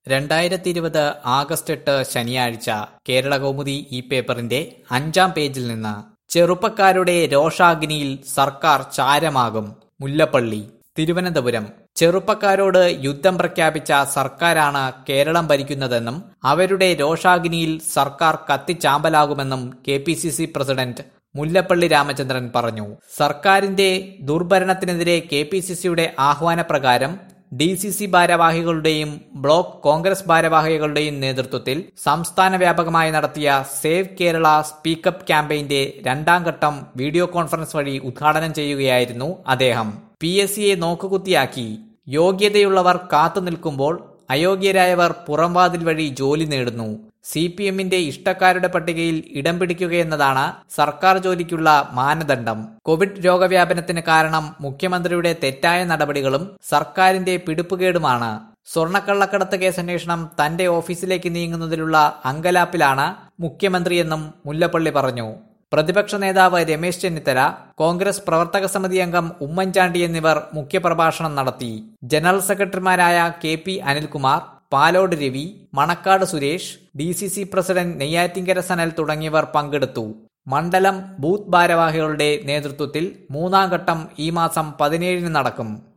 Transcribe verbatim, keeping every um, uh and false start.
രണ്ടായിരത്തി ഇരുപത് ആഗസ്റ്റ് എട്ട് ശനിയാഴ്ച കേരളകൗമുദി ഈ പേപ്പറിന്റെ അഞ്ചാം പേജിൽ നിന്ന് ചെറുപ്പക്കാരുടെ രോഷാഗ്നിയിൽ സർക്കാർ ചാരമാകും. മുല്ലപ്പള്ളി, തിരുവനന്തപുരം. ചെറുപ്പക്കാരോട് യുദ്ധം പ്രഖ്യാപിച്ച സർക്കാരാണ് കേരളം ഭരിക്കുന്നതെന്നും അവരുടെ രോഷാഗ്നിയിൽ സർക്കാർ കത്തിച്ചാമ്പലാകുമെന്നും K P C C president Mullappally Ramachandran പറഞ്ഞു. സർക്കാരിന്റെ ദുർഭരണത്തിനെതിരെ കെ പി സി സിയുടെ ആഹ്വാനപ്രകാരം ഡി സി സി ഭാരവാഹികളുടെയും ബ്ലോക്ക് കോൺഗ്രസ് ഭാരവാഹികളുടെയും നേതൃത്വത്തിൽ സംസ്ഥാന വ്യാപകമായി നടത്തിയ സേവ് കേരള സ്പീക്കപ്പ് ക്യാമ്പയിന്റെ രണ്ടാം ഘട്ടം വീഡിയോ കോൺഫറൻസ് വഴി ഉദ്ഘാടനം ചെയ്യുകയായിരുന്നു അദ്ദേഹം. പി എസ് സിയെ നോക്കുകുത്തിയാക്കി യോഗ്യതയുള്ളവർ കാത്തു നിൽക്കുമ്പോൾ അയോഗ്യരായവർ പുറംവാതിൽ വഴി ജോലി നേടുന്നു. സി പി എമ്മിന്റെ ഇഷ്ടക്കാരുടെ പട്ടികയിൽ ഇടം പിടിക്കുകയെന്നതാണ് സർക്കാർ ജോലിക്കുള്ള മാനദണ്ഡം. കോവിഡ് രോഗവ്യാപനത്തിന് കാരണം മുഖ്യമന്ത്രിയുടെ തെറ്റായ നടപടികളും സർക്കാരിന്റെ പിടിപ്പുകേടുമാണ്. സ്വർണ്ണക്കള്ളക്കടത്ത് കേസന്വേഷണം തന്റെ ഓഫീസിലേക്ക് നീങ്ങുന്നതിലുള്ള അങ്കലാപ്പിലാണ് മുഖ്യമന്ത്രിയെന്നും മുല്ലപ്പള്ളി പറഞ്ഞു. പ്രതിപക്ഷ നേതാവ് രമേശ് ചെന്നിത്തല, കോൺഗ്രസ് പ്രവർത്തക സമിതി അംഗം ഉമ്മൻചാണ്ടി എന്നിവർ മുഖ്യപ്രഭാഷണം നടത്തി. ജനറൽ സെക്രട്ടറിമാരായ K P Anilkumar, Palode Ravi, Manakkad Suresh, D C C president Neyyattinkara Sanal തുടങ്ങിയവർ പങ്കെടുത്തു. മണ്ഡലം ബൂത്ത് ഭാരവാഹികളുടെ നേതൃത്വത്തിൽ മൂന്നാം ഘട്ടം ഈ മാസം പതിനേഴിന് നടക്കും.